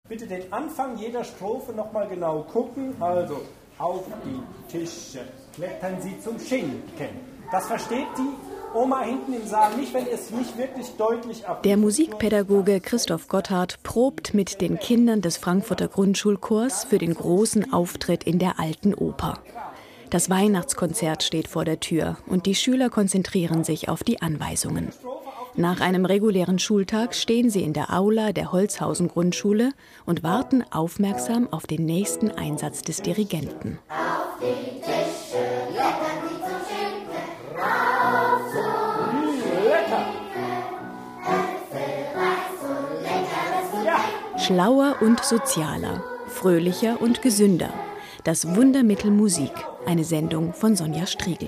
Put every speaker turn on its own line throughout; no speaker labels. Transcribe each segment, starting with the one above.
Bitte den Anfang jeder Strophe nochmal genau gucken. Also, auf die Tische klettern Sie zum Schinken. Das versteht die Oma hinten im Saal nicht, wenn ihr es nicht wirklich deutlich ab.
Der Musikpädagoge Christoph Gotthard probt mit den Kindern des Frankfurter Grundschulchors für den großen Auftritt in der Alten Oper. Das Weihnachtskonzert steht vor der Tür und die Schüler konzentrieren sich auf die Anweisungen. Nach einem regulären Schultag stehen sie in der Aula der Holzhausen-Grundschule und warten aufmerksam auf den nächsten Einsatz des Dirigenten.
Auf die Tische leckern Sie zum Schinken, rauf zum
Lecker!
Äpfel, Reis und leckeres Gebäck.
Ja!
Schlauer und sozialer, fröhlicher und gesünder. Das Wundermittel Musik, eine Sendung von Sonja Striegel.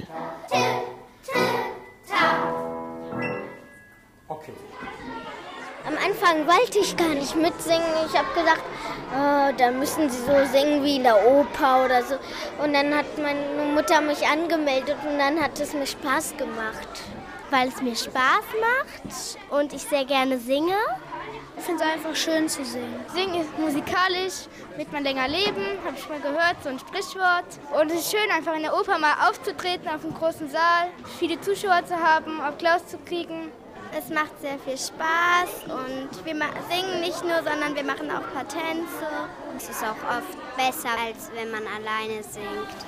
Am Anfang wollte ich gar nicht mitsingen. Ich habe gedacht, da müssen sie so singen wie in der Oper oder so. Und dann hat meine Mutter mich angemeldet und dann hat es mir Spaß gemacht.
Weil es mir Spaß macht und ich sehr gerne singe. Ich finde es einfach schön zu singen. Singen ist musikalisch, wird man länger leben, habe ich mal gehört, so ein Sprichwort. Und es ist schön, einfach in der Oper mal aufzutreten, auf einem großen Saal, viele Zuschauer zu haben, Applaus zu kriegen. Es macht sehr viel Spaß und wir singen nicht nur, sondern wir machen auch ein paar Tänze.
Es ist auch oft besser, als wenn man alleine singt.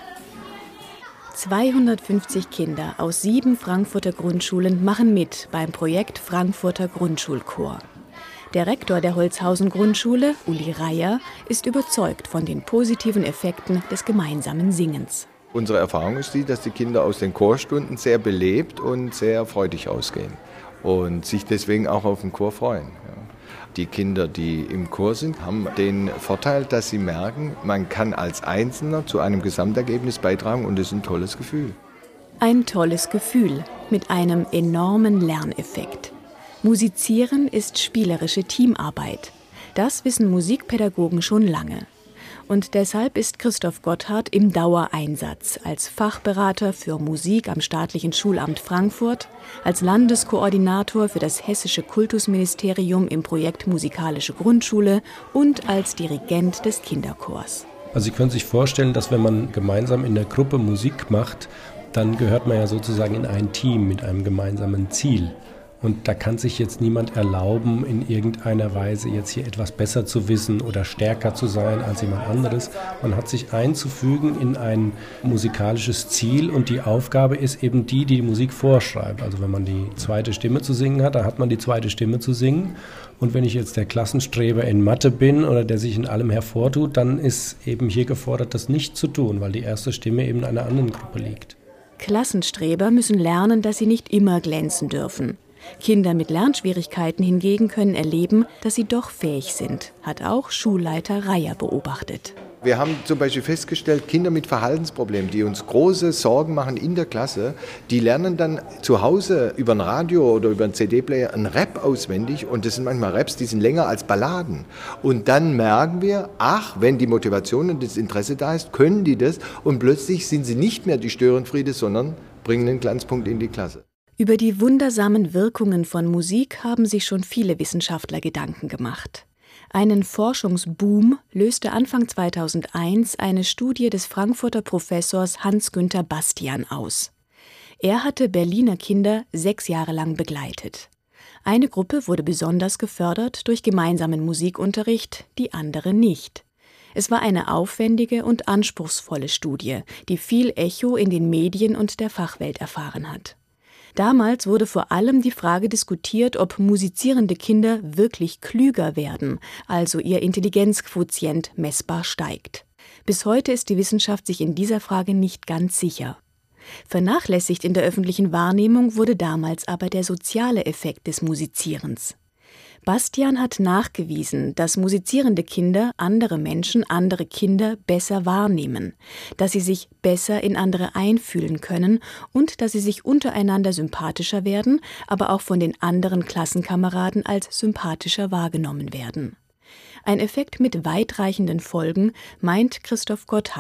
250 Kinder aus 7 Frankfurter Grundschulen machen mit beim Projekt Frankfurter Grundschulchor. Der Rektor der Holzhausen-Grundschule, Uli Reier, ist überzeugt von den positiven Effekten des gemeinsamen Singens.
Unsere Erfahrung ist die, dass die Kinder aus den Chorstunden sehr belebt und sehr freudig ausgehen und sich deswegen auch auf den Chor freuen. Die Kinder, die im Chor sind, haben den Vorteil, dass sie merken, man kann als Einzelner zu einem Gesamtergebnis beitragen und das ist ein tolles Gefühl.
Ein tolles Gefühl mit einem enormen Lerneffekt. Musizieren ist spielerische Teamarbeit. Das wissen Musikpädagogen schon lange. Und deshalb ist Christoph Gotthard im Dauereinsatz als Fachberater für Musik am Staatlichen Schulamt Frankfurt, als Landeskoordinator für das Hessische Kultusministerium im Projekt Musikalische Grundschule und als Dirigent des Kinderchors.
Also Sie können sich vorstellen, dass wenn man gemeinsam in der Gruppe Musik macht, dann gehört man ja sozusagen in ein Team mit einem gemeinsamen Ziel. Und da kann sich jetzt niemand erlauben, in irgendeiner Weise jetzt hier etwas besser zu wissen oder stärker zu sein als jemand anderes. Man hat sich einzufügen in ein musikalisches Ziel und die Aufgabe ist eben die Musik vorschreibt. Also wenn man die zweite Stimme zu singen hat, dann hat man die zweite Stimme zu singen. Und wenn ich jetzt der Klassenstreber in Mathe bin oder der sich in allem hervortut, dann ist eben hier gefordert, das nicht zu tun, weil die erste Stimme eben in einer anderen Gruppe liegt.
Klassenstreber müssen lernen, dass sie nicht immer glänzen dürfen. Kinder mit Lernschwierigkeiten hingegen können erleben, dass sie doch fähig sind, hat auch Schulleiter Reier beobachtet.
Wir haben zum Beispiel festgestellt, Kinder mit Verhaltensproblemen, die uns große Sorgen machen in der Klasse, die lernen dann zu Hause über ein Radio oder über einen CD-Player einen Rap auswendig und das sind manchmal Raps, die sind länger als Balladen. Und dann merken wir, wenn die Motivation und das Interesse da ist, können die das und plötzlich sind sie nicht mehr die Störenfriede, sondern bringen einen Glanzpunkt in die Klasse.
Über die wundersamen Wirkungen von Musik haben sich schon viele Wissenschaftler Gedanken gemacht. Einen Forschungsboom löste Anfang 2001 eine Studie des Frankfurter Professors Hans-Günther Bastian aus. Er hatte Berliner Kinder 6 Jahre lang begleitet. Eine Gruppe wurde besonders gefördert durch gemeinsamen Musikunterricht, die andere nicht. Es war eine aufwendige und anspruchsvolle Studie, die viel Echo in den Medien und der Fachwelt erfahren hat. Damals wurde vor allem die Frage diskutiert, ob musizierende Kinder wirklich klüger werden, also ihr Intelligenzquotient messbar steigt. Bis heute ist die Wissenschaft sich in dieser Frage nicht ganz sicher. Vernachlässigt in der öffentlichen Wahrnehmung wurde damals aber der soziale Effekt des Musizierens. Bastian hat nachgewiesen, dass musizierende Kinder andere Menschen, andere Kinder besser wahrnehmen, dass sie sich besser in andere einfühlen können und dass sie sich untereinander sympathischer werden, aber auch von den anderen Klassenkameraden als sympathischer wahrgenommen werden. Ein Effekt mit weitreichenden Folgen, meint Christoph Gotthard.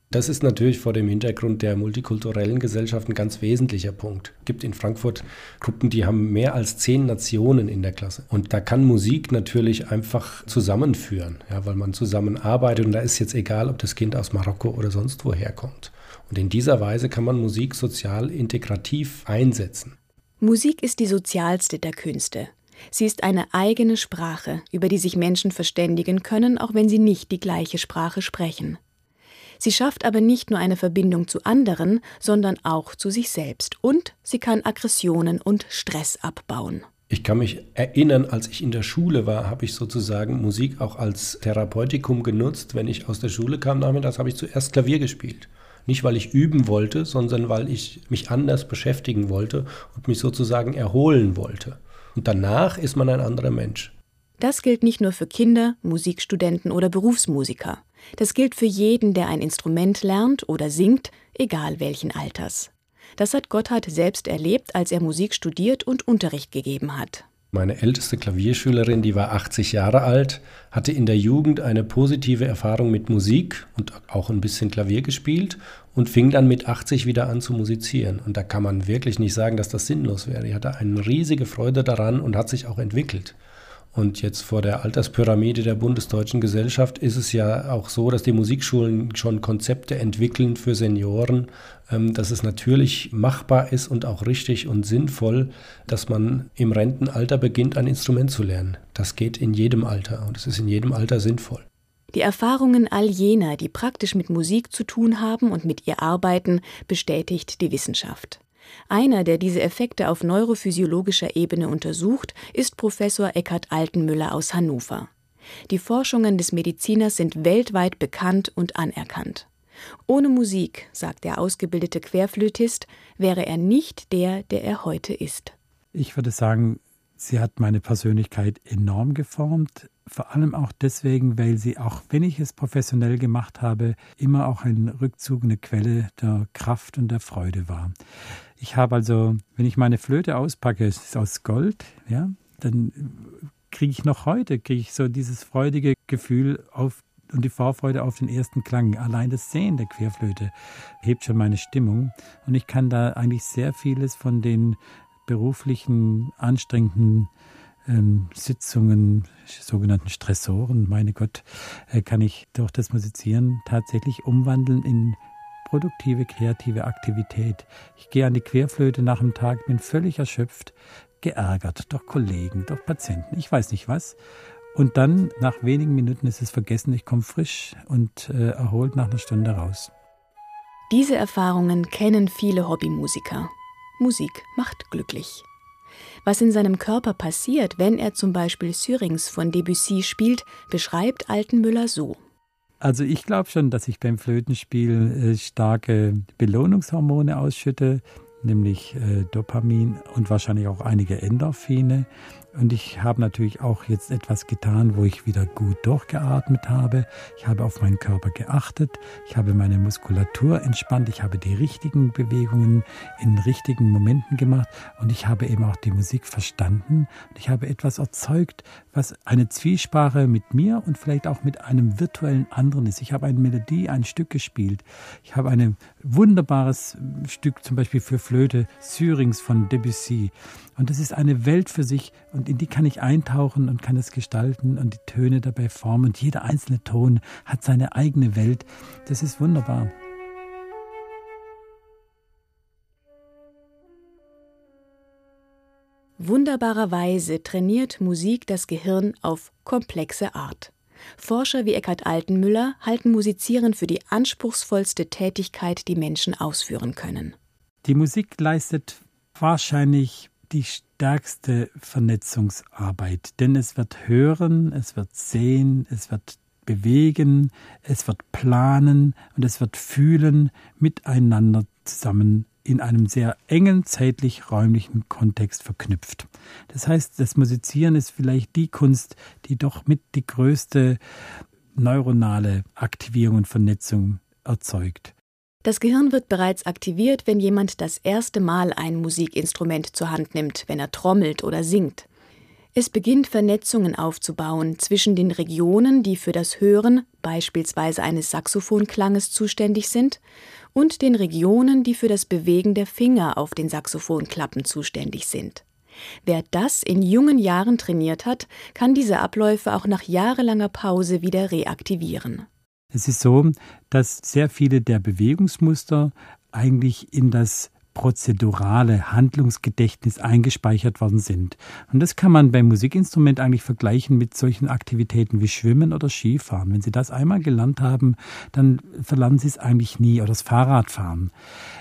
Das ist natürlich vor dem Hintergrund der multikulturellen Gesellschaft ein ganz wesentlicher Punkt. Es gibt in Frankfurt Gruppen, die haben mehr als 10 Nationen in der Klasse. Und da kann Musik natürlich einfach zusammenführen, ja, weil man zusammenarbeitet. Und da ist jetzt egal, ob das Kind aus Marokko oder sonst woher kommt. Und in dieser Weise kann man Musik sozial integrativ einsetzen.
Musik ist die sozialste der Künste. Sie ist eine eigene Sprache, über die sich Menschen verständigen können, auch wenn sie nicht die gleiche Sprache sprechen. Sie schafft aber nicht nur eine Verbindung zu anderen, sondern auch zu sich selbst. Und sie kann Aggressionen und Stress abbauen.
Ich kann mich erinnern, als ich in der Schule war, habe ich sozusagen Musik auch als Therapeutikum genutzt. Wenn ich aus der Schule kam nachmittags, habe ich zuerst Klavier gespielt. Nicht, weil ich üben wollte, sondern weil ich mich anders beschäftigen wollte und mich sozusagen erholen wollte. Und danach ist man ein anderer Mensch.
Das gilt nicht nur für Kinder, Musikstudenten oder Berufsmusiker. Das gilt für jeden, der ein Instrument lernt oder singt, egal welchen Alters. Das hat Gotthard selbst erlebt, als er Musik studiert und Unterricht gegeben hat.
Meine älteste Klavierschülerin, die war 80 Jahre alt, hatte in der Jugend eine positive Erfahrung mit Musik und auch ein bisschen Klavier gespielt und fing dann mit 80 wieder an zu musizieren. Und da kann man wirklich nicht sagen, dass das sinnlos wäre. Die hatte eine riesige Freude daran und hat sich auch entwickelt. Und jetzt vor der Alterspyramide der Bundesdeutschen Gesellschaft ist es ja auch so, dass die Musikschulen schon Konzepte entwickeln für Senioren, dass es natürlich machbar ist und auch richtig und sinnvoll, dass man im Rentenalter beginnt, ein Instrument zu lernen. Das geht in jedem Alter und es ist in jedem Alter sinnvoll.
Die Erfahrungen all jener, die praktisch mit Musik zu tun haben und mit ihr arbeiten, bestätigt die Wissenschaft. Einer, der diese Effekte auf neurophysiologischer Ebene untersucht, ist Professor Eckhard Altenmüller aus Hannover. Die Forschungen des Mediziners sind weltweit bekannt und anerkannt. Ohne Musik, sagt der ausgebildete Querflötist, wäre er nicht der, der er heute ist.
Ich würde sagen, sie hat meine Persönlichkeit enorm geformt. Vor allem auch deswegen, weil sie, auch wenn ich es professionell gemacht habe, immer auch ein Rückzug, eine Quelle der Kraft und der Freude war. Ich habe also, wenn ich meine Flöte auspacke, es ist aus Gold, ja, dann kriege ich so dieses freudige Gefühl und die Vorfreude auf den ersten Klang. Allein das Sehen der Querflöte hebt schon meine Stimmung. Und ich kann da eigentlich sehr vieles von den beruflichen, anstrengenden Sitzungen, sogenannten Stressoren, meine Gott, kann ich durch das Musizieren tatsächlich umwandeln in produktive, kreative Aktivität. Ich gehe an die Querflöte nach dem Tag, bin völlig erschöpft, geärgert durch Kollegen, durch Patienten, ich weiß nicht was. Und dann, nach wenigen Minuten ist es vergessen, ich komme frisch und erholt nach einer Stunde raus.
Diese Erfahrungen kennen viele Hobbymusiker. Musik macht glücklich. Was in seinem Körper passiert, wenn er zum Beispiel Syrinx von Debussy spielt, beschreibt Altenmüller so.
Also ich glaube schon, dass ich beim Flötenspiel starke Belohnungshormone ausschütte, nämlich Dopamin und wahrscheinlich auch einige Endorphine. Und ich habe natürlich auch jetzt etwas getan, wo ich wieder gut durchgeatmet habe. Ich habe auf meinen Körper geachtet. Ich habe meine Muskulatur entspannt. Ich habe die richtigen Bewegungen in richtigen Momenten gemacht. Und ich habe eben auch die Musik verstanden. Und ich habe etwas erzeugt, was eine Zwiesprache mit mir und vielleicht auch mit einem virtuellen anderen ist. Ich habe eine Melodie, ein Stück gespielt. Ich habe ein wunderbares Stück zum Beispiel für Flöte, Syrinx von Debussy. Und das ist eine Welt für sich und in die kann ich eintauchen und kann es gestalten und die Töne dabei formen. Und jeder einzelne Ton hat seine eigene Welt. Das ist wunderbar.
Wunderbarerweise trainiert Musik das Gehirn auf komplexe Art. Forscher wie Eckhard Altenmüller halten Musizieren für die anspruchsvollste Tätigkeit, die Menschen ausführen können.
Die Musik leistet wahrscheinlich die stärkste Vernetzungsarbeit, denn es wird hören, es wird sehen, es wird bewegen, es wird planen und es wird fühlen miteinander zusammen in einem sehr engen zeitlich-räumlichen Kontext verknüpft. Das heißt, das Musizieren ist vielleicht die Kunst, die doch mit die größte neuronale Aktivierung und Vernetzung erzeugt.
Das Gehirn wird bereits aktiviert, wenn jemand das erste Mal ein Musikinstrument zur Hand nimmt, wenn er trommelt oder singt. Es beginnt Vernetzungen aufzubauen zwischen den Regionen, die für das Hören beispielsweise eines Saxophonklanges zuständig sind, und den Regionen, die für das Bewegen der Finger auf den Saxophonklappen zuständig sind. Wer das in jungen Jahren trainiert hat, kann diese Abläufe auch nach jahrelanger Pause wieder reaktivieren.
Es ist so, dass sehr viele der Bewegungsmuster eigentlich in das prozedurale Handlungsgedächtnis eingespeichert worden sind. Und das kann man beim Musikinstrument eigentlich vergleichen mit solchen Aktivitäten wie Schwimmen oder Skifahren. Wenn Sie das einmal gelernt haben, dann verlernen Sie es eigentlich nie, oder das Fahrradfahren.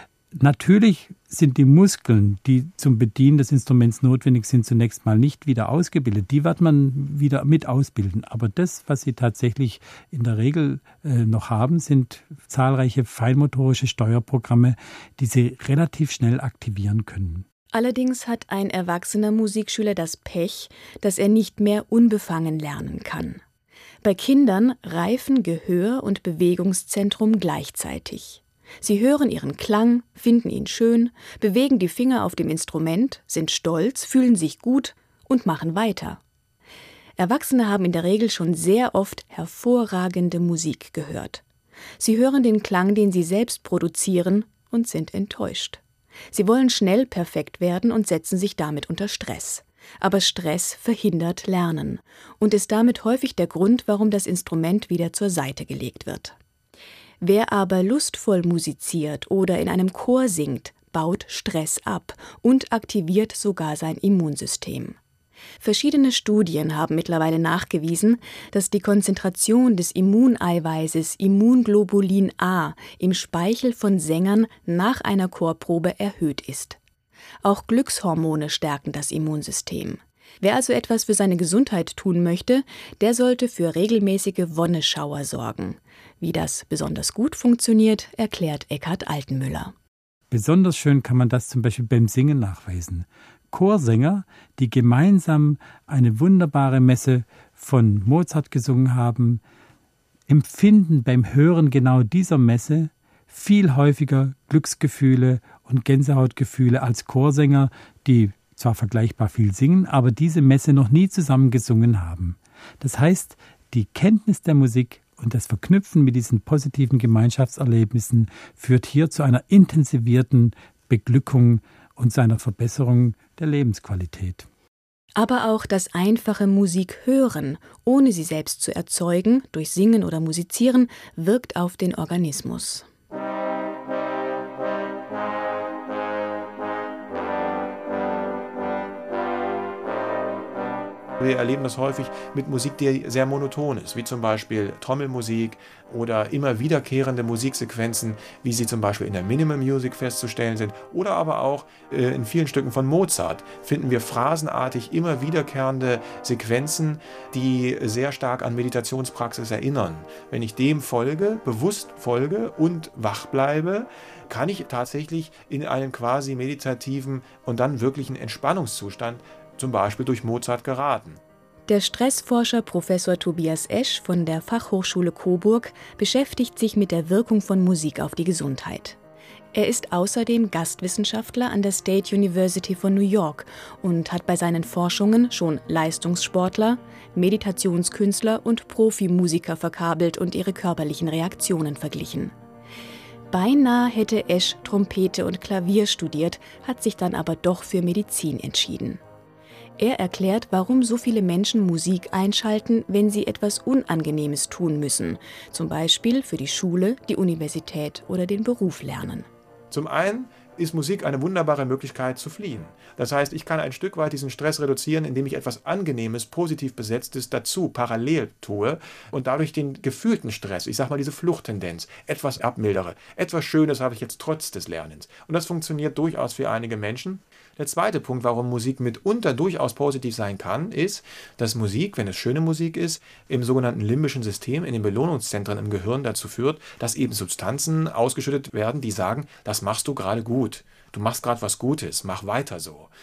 Natürlich sind die Muskeln, die zum Bedienen des Instruments notwendig sind, zunächst mal nicht wieder ausgebildet. Die wird man wieder mit ausbilden. Aber das, was Sie tatsächlich in der Regel noch haben, sind zahlreiche feinmotorische Steuerprogramme, die Sie relativ schnell aktivieren können.
Allerdings hat ein erwachsener Musikschüler das Pech, dass er nicht mehr unbefangen lernen kann. Bei Kindern reifen Gehör und Bewegungszentrum gleichzeitig. Sie hören ihren Klang, finden ihn schön, bewegen die Finger auf dem Instrument, sind stolz, fühlen sich gut und machen weiter. Erwachsene haben in der Regel schon sehr oft hervorragende Musik gehört. Sie hören den Klang, den sie selbst produzieren, und sind enttäuscht. Sie wollen schnell perfekt werden und setzen sich damit unter Stress. Aber Stress verhindert Lernen und ist damit häufig der Grund, warum das Instrument wieder zur Seite gelegt wird. Wer aber lustvoll musiziert oder in einem Chor singt, baut Stress ab und aktiviert sogar sein Immunsystem. Verschiedene Studien haben mittlerweile nachgewiesen, dass die Konzentration des Immuneiweißes Immunglobulin A im Speichel von Sängern nach einer Chorprobe erhöht ist. Auch Glückshormone stärken das Immunsystem. Wer also etwas für seine Gesundheit tun möchte, der sollte für regelmäßige Wonneschauer sorgen. Wie das besonders gut funktioniert, erklärt Eckhard Altenmüller.
Besonders schön kann man das zum Beispiel beim Singen nachweisen. Chorsänger, die gemeinsam eine wunderbare Messe von Mozart gesungen haben, empfinden beim Hören genau dieser Messe viel häufiger Glücksgefühle und Gänsehautgefühle als Chorsänger, die zwar vergleichbar viel singen, aber diese Messe noch nie zusammen gesungen haben. Das heißt, die Kenntnis der Musik und das Verknüpfen mit diesen positiven Gemeinschaftserlebnissen führt hier zu einer intensivierten Beglückung und zu einer Verbesserung der Lebensqualität.
Aber auch das einfache Musik hören, ohne sie selbst zu erzeugen, durch Singen oder Musizieren, wirkt auf den Organismus.
Wir erleben das häufig mit Musik, die sehr monoton ist, wie zum Beispiel Trommelmusik oder immer wiederkehrende Musiksequenzen, wie sie zum Beispiel in der Minimal Music festzustellen sind, oder aber auch in vielen Stücken von Mozart finden wir phrasenartig immer wiederkehrende Sequenzen, die sehr stark an Meditationspraxis erinnern. Wenn ich dem folge, bewusst folge und wach bleibe, kann ich tatsächlich in einen quasi meditativen und dann wirklichen Entspannungszustand zum Beispiel durch Mozart geraten.
Der Stressforscher Professor Tobias Esch von der Fachhochschule Coburg beschäftigt sich mit der Wirkung von Musik auf die Gesundheit. Er ist außerdem Gastwissenschaftler an der State University von New York und hat bei seinen Forschungen schon Leistungssportler, Meditationskünstler und Profimusiker verkabelt und ihre körperlichen Reaktionen verglichen. Beinahe hätte Esch Trompete und Klavier studiert, hat sich dann aber doch für Medizin entschieden. Er erklärt, warum so viele Menschen Musik einschalten, wenn sie etwas Unangenehmes tun müssen, zum Beispiel für die Schule, die Universität oder den Beruf lernen.
Zum einen ist Musik eine wunderbare Möglichkeit zu fliehen. Das heißt, ich kann ein Stück weit diesen Stress reduzieren, indem ich etwas Angenehmes, positiv Besetztes dazu parallel tue und dadurch den gefühlten Stress, ich sag mal diese Fluchttendenz, etwas abmildere. Etwas Schönes habe ich jetzt trotz des Lernens. Und das funktioniert durchaus für einige Menschen. Der zweite Punkt, warum Musik mitunter durchaus positiv sein kann, ist, dass Musik, wenn es schöne Musik ist, im sogenannten limbischen System, in den Belohnungszentren im Gehirn dazu führt, dass eben Substanzen ausgeschüttet werden, die sagen, das machst du gerade gut, du machst gerade was Gutes, mach weiter so.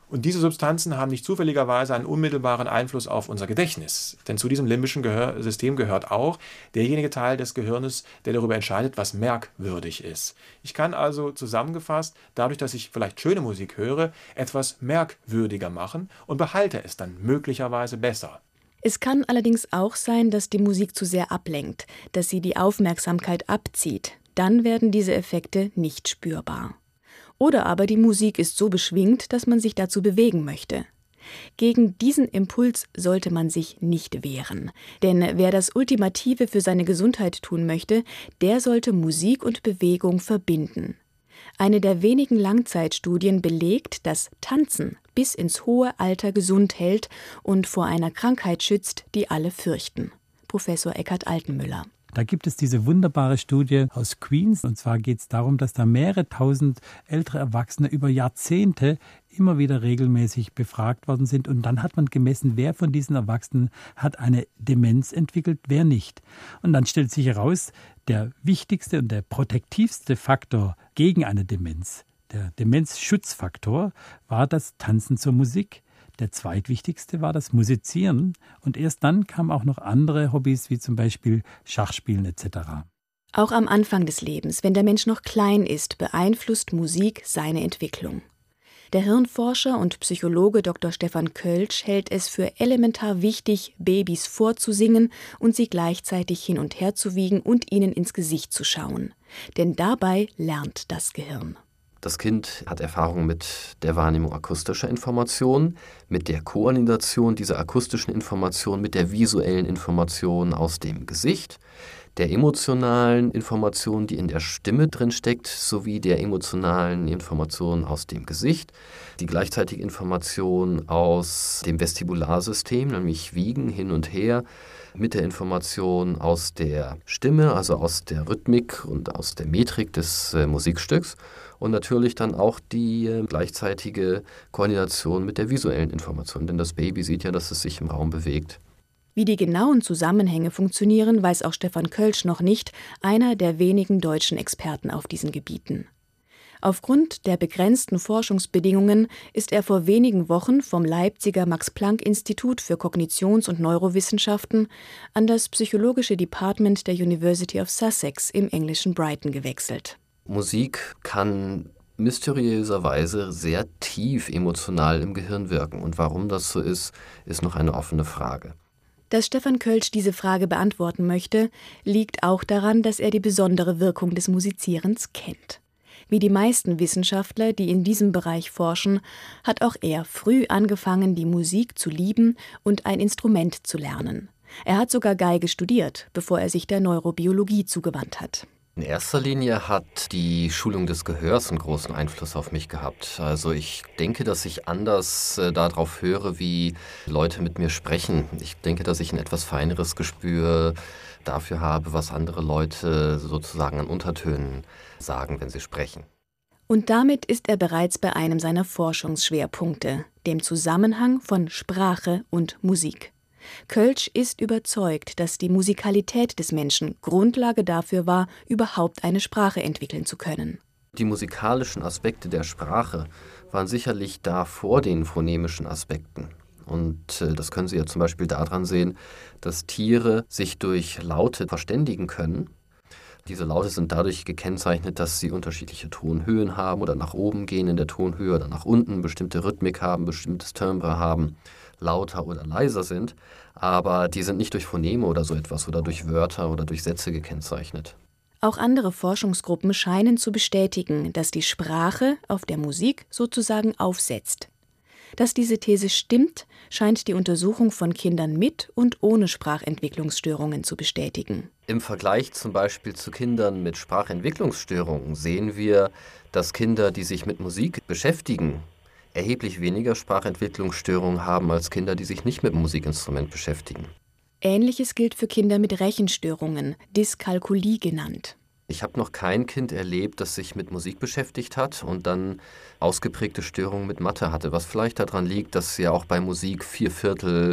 Und diese Substanzen haben nicht zufälligerweise einen unmittelbaren Einfluss auf unser Gedächtnis. Denn zu diesem limbischen System gehört auch derjenige Teil des Gehirnes, der darüber entscheidet, was merkwürdig ist. Ich kann also zusammengefasst, dadurch, dass ich vielleicht schöne Musik höre, etwas merkwürdiger machen und behalte es dann möglicherweise besser.
Es kann allerdings auch sein, dass die Musik zu sehr ablenkt, dass sie die Aufmerksamkeit abzieht. Dann werden diese Effekte nicht spürbar. Oder aber die Musik ist so beschwingt, dass man sich dazu bewegen möchte. Gegen diesen Impuls sollte man sich nicht wehren. Denn wer das Ultimative für seine Gesundheit tun möchte, der sollte Musik und Bewegung verbinden. Eine der wenigen Langzeitstudien belegt, dass Tanzen bis ins hohe Alter gesund hält und vor einer Krankheit schützt, die alle fürchten. Professor Eckhard Altenmüller.
Da gibt es diese wunderbare Studie aus Queens. Und zwar geht es darum, dass da mehrere tausend ältere Erwachsene über Jahrzehnte immer wieder regelmäßig befragt worden sind. Und dann hat man gemessen, wer von diesen Erwachsenen hat eine Demenz entwickelt, wer nicht. Und dann stellt sich heraus, der wichtigste und der protektivste Faktor gegen eine Demenz, der Demenzschutzfaktor, war das Tanzen zur Musik. Der zweitwichtigste war das Musizieren und erst dann kamen auch noch andere Hobbys wie zum Beispiel Schachspielen etc.
Auch am Anfang des Lebens, wenn der Mensch noch klein ist, beeinflusst Musik seine Entwicklung. Der Hirnforscher und Psychologe Dr. Stefan Kölsch hält es für elementar wichtig, Babys vorzusingen und sie gleichzeitig hin und her zu wiegen und ihnen ins Gesicht zu schauen. Denn dabei lernt das Gehirn.
Das Kind hat Erfahrung mit der Wahrnehmung akustischer Informationen, mit der Koordination dieser akustischen Informationen, mit der visuellen Information aus dem Gesicht, der emotionalen Information, die in der Stimme drin steckt, sowie der emotionalen Information aus dem Gesicht, die gleichzeitige Information aus dem Vestibularsystem, nämlich Wiegen hin und her, mit der Information aus der Stimme, also aus der Rhythmik und aus der Metrik des Musikstücks. Und natürlich dann auch die gleichzeitige Koordination mit der visuellen Information, denn das Baby sieht ja, dass es sich im Raum bewegt.
Wie die genauen Zusammenhänge funktionieren, weiß auch Stefan Kölsch noch nicht, einer der wenigen deutschen Experten auf diesen Gebieten. Aufgrund der begrenzten Forschungsbedingungen ist er vor wenigen Wochen vom Leipziger Max-Planck-Institut für Kognitions- und Neurowissenschaften an das psychologische Department der University of Sussex im englischen Brighton gewechselt.
Musik kann mysteriöserweise sehr tief emotional im Gehirn wirken. Und warum das so ist, ist noch eine offene Frage.
Dass Stefan Kölsch diese Frage beantworten möchte, liegt auch daran, dass er die besondere Wirkung des Musizierens kennt. Wie die meisten Wissenschaftler, die in diesem Bereich forschen, hat auch er früh angefangen, die Musik zu lieben und ein Instrument zu lernen. Er hat sogar Geige studiert, bevor er sich der Neurobiologie zugewandt hat.
In erster Linie hat die Schulung des Gehörs einen großen Einfluss auf mich gehabt. Also ich denke, dass ich anders darauf höre, wie Leute mit mir sprechen. Ich denke, dass ich ein etwas feineres Gespür dafür habe, was andere Leute sozusagen an Untertönen sagen, wenn sie sprechen.
Und damit ist er bereits bei einem seiner Forschungsschwerpunkte, dem Zusammenhang von Sprache und Musik. Kölsch ist überzeugt, dass die Musikalität des Menschen Grundlage dafür war, überhaupt eine Sprache entwickeln zu können.
Die musikalischen Aspekte der Sprache waren sicherlich da vor den phonemischen Aspekten. Und das können Sie ja zum Beispiel daran sehen, dass Tiere sich durch Laute verständigen können. Diese Laute sind dadurch gekennzeichnet, dass sie unterschiedliche Tonhöhen haben oder nach oben gehen in der Tonhöhe oder nach unten, bestimmte Rhythmik haben, bestimmtes Timbre haben, lauter oder leiser sind. Aber die sind nicht durch Phoneme oder so etwas oder durch Wörter oder durch Sätze gekennzeichnet.
Auch andere Forschungsgruppen scheinen zu bestätigen, dass die Sprache auf der Musik sozusagen aufsetzt. Dass diese These stimmt, scheint die Untersuchung von Kindern mit und ohne Sprachentwicklungsstörungen zu bestätigen.
Im Vergleich zum Beispiel zu Kindern mit Sprachentwicklungsstörungen sehen wir, dass Kinder, die sich mit Musik beschäftigen, erheblich weniger Sprachentwicklungsstörungen haben als Kinder, die sich nicht mit dem Musikinstrument beschäftigen.
Ähnliches gilt für Kinder mit Rechenstörungen, Dyskalkulie genannt.
Ich habe noch kein Kind erlebt, das sich mit Musik beschäftigt hat und dann ausgeprägte Störungen mit Mathe hatte, was vielleicht daran liegt, dass ja auch bei Musik 4/4,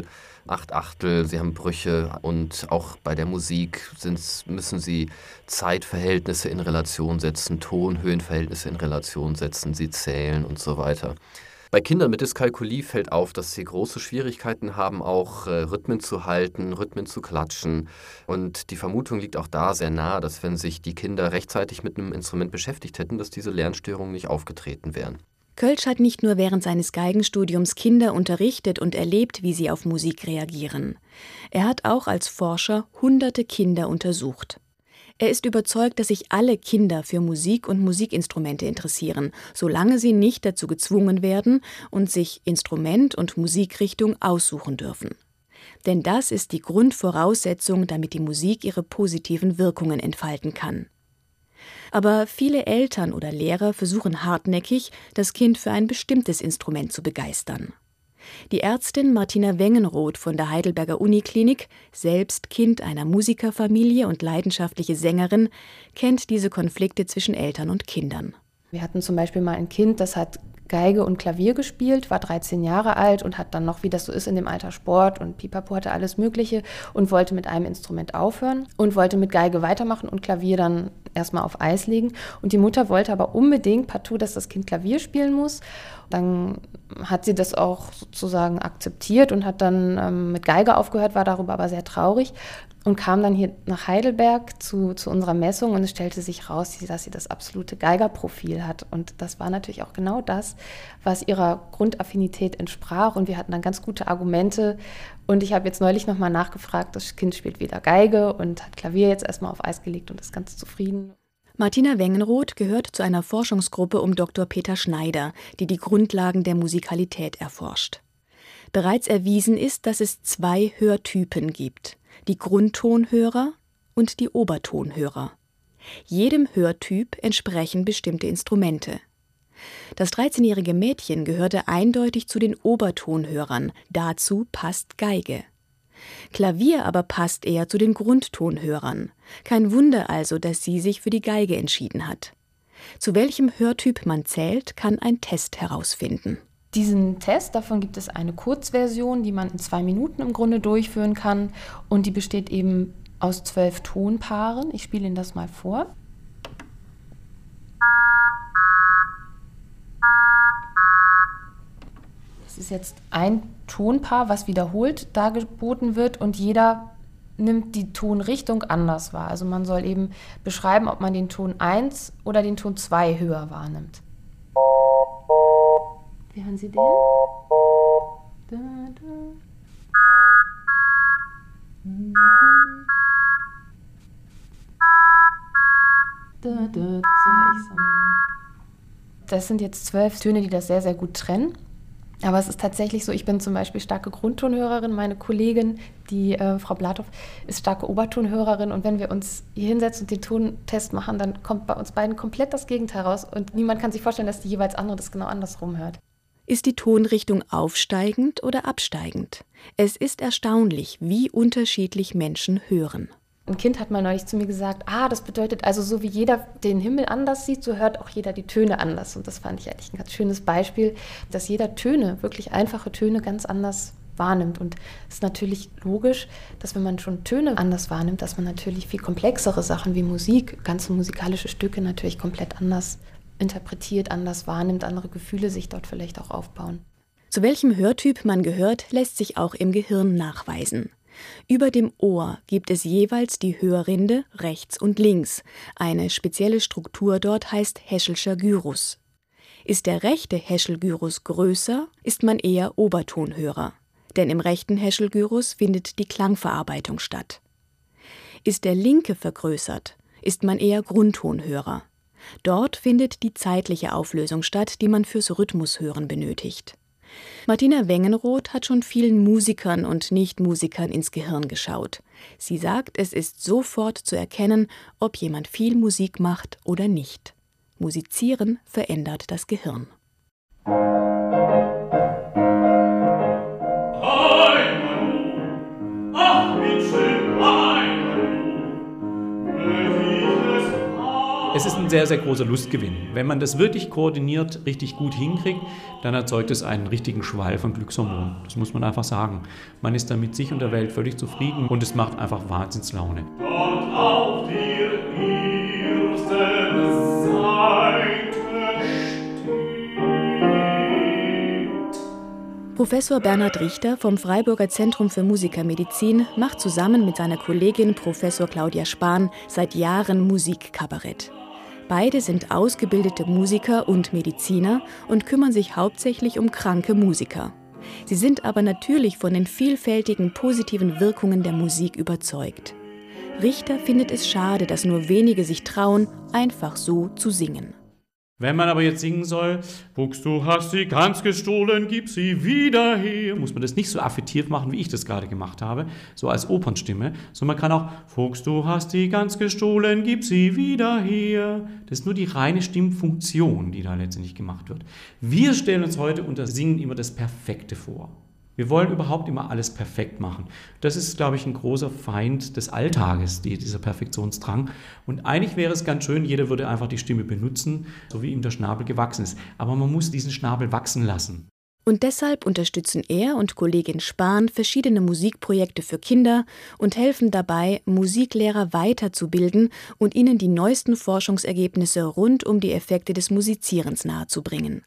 8/8, sie haben Brüche und auch bei der Musik müssen sie Zeitverhältnisse in Relation setzen, Tonhöhenverhältnisse in Relation setzen, sie zählen und so weiter. Bei Kindern mit Dyskalkulie fällt auf, dass sie große Schwierigkeiten haben, auch Rhythmen zu halten, Rhythmen zu klatschen. Und die Vermutung liegt auch da sehr nahe, dass wenn sich die Kinder rechtzeitig mit einem Instrument beschäftigt hätten, dass diese Lernstörungen nicht aufgetreten wären.
Kölsch hat nicht nur während seines Geigenstudiums Kinder unterrichtet und erlebt, wie sie auf Musik reagieren. Er hat auch als Forscher hunderte Kinder untersucht. Er ist überzeugt, dass sich alle Kinder für Musik und Musikinstrumente interessieren, solange sie nicht dazu gezwungen werden und sich Instrument und Musikrichtung aussuchen dürfen. Denn das ist die Grundvoraussetzung, damit die Musik ihre positiven Wirkungen entfalten kann. Aber viele Eltern oder Lehrer versuchen hartnäckig, das Kind für ein bestimmtes Instrument zu begeistern. Die Ärztin Martina Wengenroth von der Heidelberger Uniklinik, selbst Kind einer Musikerfamilie und leidenschaftliche Sängerin, kennt diese Konflikte zwischen Eltern und Kindern.
Wir hatten zum Beispiel mal ein Kind, das hat Geige und Klavier gespielt, war 13 Jahre alt und hat dann noch, wie das so ist in dem Alter, Sport und Pipapo, hatte alles Mögliche und wollte mit einem Instrument aufhören und wollte mit Geige weitermachen und Klavier dann erstmal auf Eis legen. Und die Mutter wollte aber unbedingt partout, dass das Kind Klavier spielen muss. Dann hat sie das auch sozusagen akzeptiert und hat dann mit Geige aufgehört, war darüber aber sehr traurig und kam dann hier nach Heidelberg zu unserer Messung und es stellte sich raus, dass sie das absolute Geigerprofil hat. Und das war natürlich auch genau das, was ihrer Grundaffinität entsprach. Und wir hatten dann ganz gute Argumente. Und ich habe jetzt neulich nochmal nachgefragt, das Kind spielt wieder Geige und hat Klavier jetzt erstmal auf Eis gelegt und ist ganz zufrieden.
Martina Wengenroth gehört zu einer Forschungsgruppe um Dr. Peter Schneider, die die Grundlagen der Musikalität erforscht. Bereits erwiesen ist, dass es 2 Hörtypen gibt: die Grundtonhörer und die Obertonhörer. Jedem Hörtyp entsprechen bestimmte Instrumente. Das 13-jährige Mädchen gehörte eindeutig zu den Obertonhörern, dazu passt Geige. Klavier aber passt eher zu den Grundtonhörern. Kein Wunder also, dass sie sich für die Geige entschieden hat. Zu welchem Hörtyp man zählt, kann ein Test herausfinden.
Diesen Test, davon gibt es eine Kurzversion, die man in 2 Minuten im Grunde durchführen kann. Und die besteht eben aus 12 Tonpaaren. Ich spiele Ihnen das mal vor. Es ist jetzt ein Tonpaar, was wiederholt dargeboten wird und jeder nimmt die Tonrichtung anders wahr. Also man soll eben beschreiben, ob man den Ton 1 oder den Ton 2 höher wahrnimmt. Wie hören Sie den? Da, da. Da, da, das sind jetzt 12 Töne, die das sehr, sehr gut trennen. Aber es ist tatsächlich so, ich bin zum Beispiel starke Grundtonhörerin, meine Kollegin, die Frau Blathoff, ist starke Obertonhörerin und wenn wir uns hier hinsetzen und den Tontest machen, dann kommt bei uns beiden komplett das Gegenteil raus und niemand kann sich vorstellen, dass die jeweils andere das genau andersrum hört.
Ist die Tonrichtung aufsteigend oder absteigend? Es ist erstaunlich, wie unterschiedlich Menschen hören.
Ein Kind hat mal neulich zu mir gesagt, das bedeutet also, so wie jeder den Himmel anders sieht, so hört auch jeder die Töne anders. Und das fand ich eigentlich ein ganz schönes Beispiel, dass jeder Töne, wirklich einfache Töne, ganz anders wahrnimmt. Und es ist natürlich logisch, dass wenn man schon Töne anders wahrnimmt, dass man natürlich viel komplexere Sachen wie Musik, ganze musikalische Stücke natürlich komplett anders interpretiert, anders wahrnimmt, andere Gefühle sich dort vielleicht auch aufbauen.
Zu welchem Hörtyp man gehört, lässt sich auch im Gehirn nachweisen. Über dem Ohr gibt es jeweils die Hörrinde rechts und links. Eine spezielle Struktur dort heißt Heschelscher Gyrus. Ist der rechte Heschelgyrus größer, ist man eher Obertonhörer. Denn im rechten Heschelgyrus findet die Klangverarbeitung statt. Ist der linke vergrößert, ist man eher Grundtonhörer. Dort findet die zeitliche Auflösung statt, die man fürs Rhythmushören benötigt. Martina Wengenroth hat schon vielen Musikern und Nichtmusikern ins Gehirn geschaut. Sie sagt, es ist sofort zu erkennen, ob jemand viel Musik macht oder nicht. Musizieren verändert das Gehirn.
Es ist ein sehr, sehr großer Lustgewinn. Wenn man das wirklich koordiniert, richtig gut hinkriegt, dann erzeugt es einen richtigen Schwall von Glückshormonen. Das muss man einfach sagen. Man ist dann mit sich und der Welt völlig zufrieden und es macht einfach Wahnsinnslaune.
Und auf der ersten Seite steht
Professor Bernhard Richter vom Freiburger Zentrum für Musikermedizin macht zusammen mit seiner Kollegin Professor Claudia Spahn seit Jahren Musikkabarett. Beide sind ausgebildete Musiker und Mediziner und kümmern sich hauptsächlich um kranke Musiker. Sie sind aber natürlich von den vielfältigen positiven Wirkungen der Musik überzeugt. Richter findet es schade, dass nur wenige sich trauen, einfach so zu singen.
Wenn man aber jetzt singen soll, Fuchs, du hast sie ganz gestohlen, gib sie wieder her, muss man das nicht so affektiv machen, wie ich das gerade gemacht habe, so als Opernstimme, sondern man kann auch, Fuchs, du hast sie ganz gestohlen, gib sie wieder her. Das ist nur die reine Stimmfunktion, die da letztendlich gemacht wird. Wir stellen uns heute unter Singen immer das Perfekte vor. Wir wollen überhaupt immer alles perfekt machen. Das ist, glaube ich, ein großer Feind des Alltages, dieser Perfektionsdrang. Und eigentlich wäre es ganz schön, jeder würde einfach die Stimme benutzen, so wie ihm der Schnabel gewachsen ist. Aber man muss diesen Schnabel wachsen lassen.
Und deshalb unterstützen er und Kollegin Spahn verschiedene Musikprojekte für Kinder und helfen dabei, Musiklehrer weiterzubilden und ihnen die neuesten Forschungsergebnisse rund um die Effekte des Musizierens nahezubringen.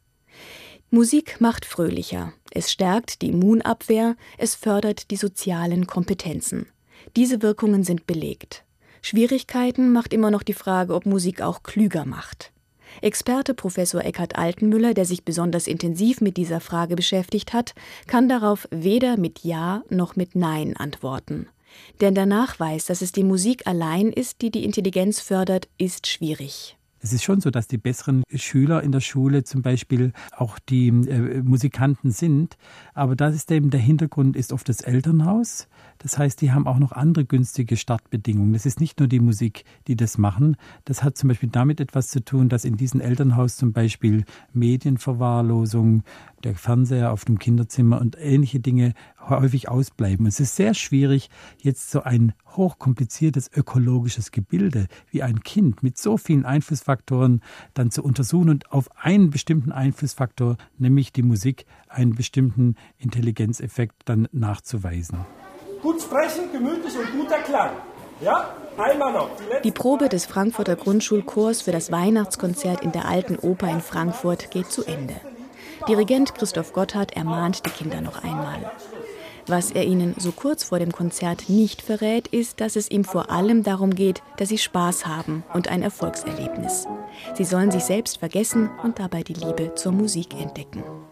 Musik macht fröhlicher, es stärkt die Immunabwehr, es fördert die sozialen Kompetenzen. Diese Wirkungen sind belegt. Schwierigkeiten macht immer noch die Frage, ob Musik auch klüger macht. Experte Professor Eckhard Altenmüller, der sich besonders intensiv mit dieser Frage beschäftigt hat, kann darauf weder mit Ja noch mit Nein antworten. Denn der Nachweis, dass es die Musik allein ist, die die Intelligenz fördert, ist schwierig.
Es ist schon so, dass die besseren Schüler in der Schule zum Beispiel auch die Musikanten sind. Aber das ist eben der Hintergrund, ist oft das Elternhaus. Das heißt, die haben auch noch andere günstige Startbedingungen. Es ist nicht nur die Musik, die das machen. Das hat zum Beispiel damit etwas zu tun, dass in diesem Elternhaus zum Beispiel Medienverwahrlosung, der Fernseher auf dem Kinderzimmer und ähnliche Dinge häufig ausbleiben. Es ist sehr schwierig, jetzt so ein hochkompliziertes ökologisches Gebilde wie ein Kind mit so vielen Einflussfaktoren dann zu untersuchen und auf einen bestimmten Einflussfaktor, nämlich die Musik, einen bestimmten Intelligenzeffekt dann nachzuweisen.
Gut sprechen, gemütlich und guter Klang. Ja, einmal noch.
Die Probe des Frankfurter Grundschulchors für das Weihnachtskonzert in der Alten Oper in Frankfurt geht zu Ende. Dirigent Christoph Gotthard ermahnt die Kinder noch einmal. Was er ihnen so kurz vor dem Konzert nicht verrät, ist, dass es ihm vor allem darum geht, dass sie Spaß haben und ein Erfolgserlebnis. Sie sollen sich selbst vergessen und dabei die Liebe zur Musik entdecken.